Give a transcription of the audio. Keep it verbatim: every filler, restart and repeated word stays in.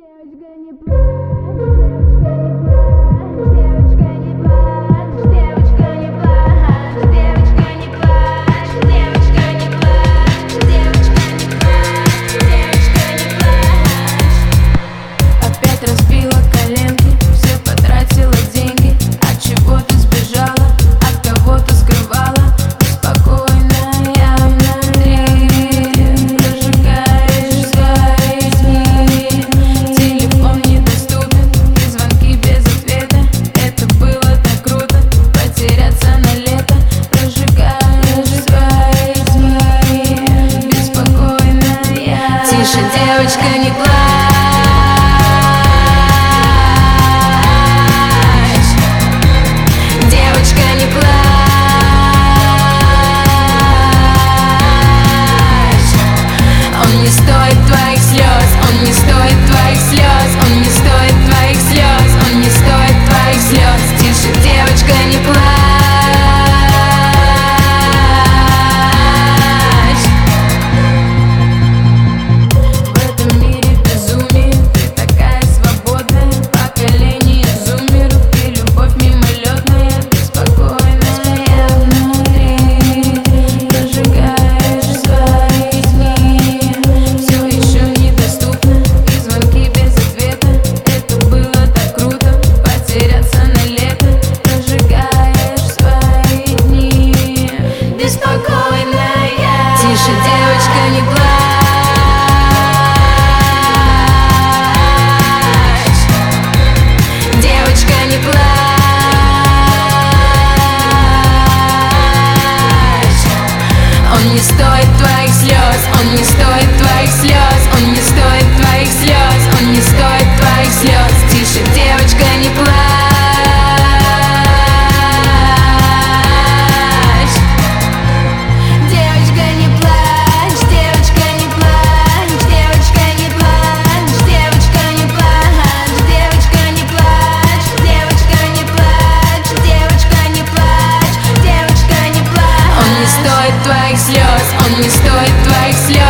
Девочка, не плачь, девочка, не плачь, девочка, не плачь, девочка, не плачь, девочка, не плачь, девочка, не плачь, девочка, не плачь. Опять разбила коленки, все потратила деньги. От чего ты сбежала, от кого ты скрывала? Спокойная внутри, прожигаешь свои дни. Телефон недоступен, и звонки без ответа. Это было так круто, потеряться на лето. Прожигаешь свои дни, беспокойная. Тише, девочка, не плачь. Девочка, не плачь. Он не стоит твоих слез, он не стоит твоих слез, он не стоит твоих слез, он не стоит твоих слез. Тише, девочка, не плачь. В этом мире безумие, ты такая свободная. Поколение зумеров и любовь мимолетная. Беспокойная внутри, прожигаешь свои дни. Все еще недоступно, и звонки без ответа. Это было так круто, потеряться на лето. Прожигаешь свои дни, беспокойная. Тише, девочка, не плачь. Девочка, не плачь. Он не стоит твоих слез, он не стоит твоих слез, он не стоит твоих слез, он не стоит твоих слез. Тише, девочка, не плачь. Девочка, не плачь, девочка, не плачь, девочка, не плачь, девочка, не плачь, девочка, не плачь, девочка, не плачь, девочка, не плачь, девочка, не плачь. Он не стоит твоих слез, он не стоит твоих слез.